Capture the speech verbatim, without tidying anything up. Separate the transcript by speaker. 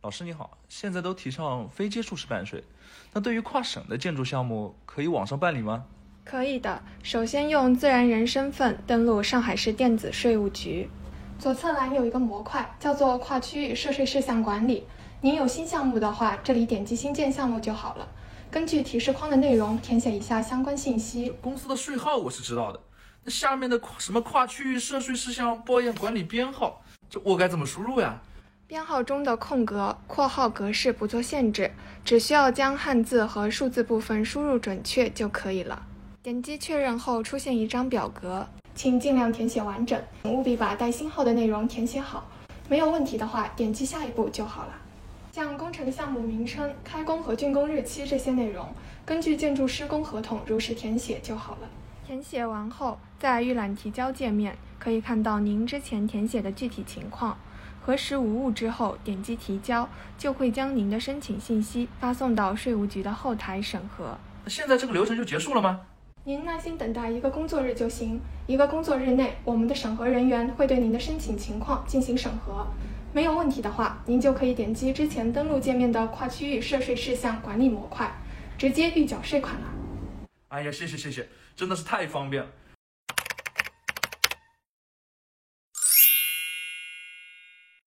Speaker 1: 老师你好，现在都提倡非接触式办税，那对于跨省的建筑项目，可以网上办理吗？
Speaker 2: 可以的，首先用自然人身份登录上海市电子税务局，左侧栏有一个模块，叫做跨区域涉税事项管理。您有新项目的话，这里点击新建项目就好了。根据提示框的内容填写一下相关信息。
Speaker 1: 公司的税号我是知道的，那下面的什么跨区域涉税事项报验管理编号，这我该怎么输入呀？
Speaker 2: 编号中的空格、括号格式不做限制，只需要将汉字和数字部分输入准确就可以了。点击确认后出现一张表格，请尽量填写完整，务必把带星号的内容填写好。没有问题的话，点击下一步就好了。像工程项目名称、开工和竣工日期这些内容，根据建筑施工合同如实填写就好了。填写完后，在预览提交界面可以看到您之前填写的具体情况。核实无误之后，点击提交，就会将您的申请信息发送到税务局的后台审核。
Speaker 1: 现在这个流程就结束了吗？
Speaker 2: 您耐心等待一个工作日就行。一个工作日内，我们的审核人员会对您的申请情况进行审核。没有问题的话，您就可以点击之前登录界面的跨区域涉税事项管理模块，直接预缴税款了。
Speaker 1: 哎呀，谢谢谢谢，真的是太方便了。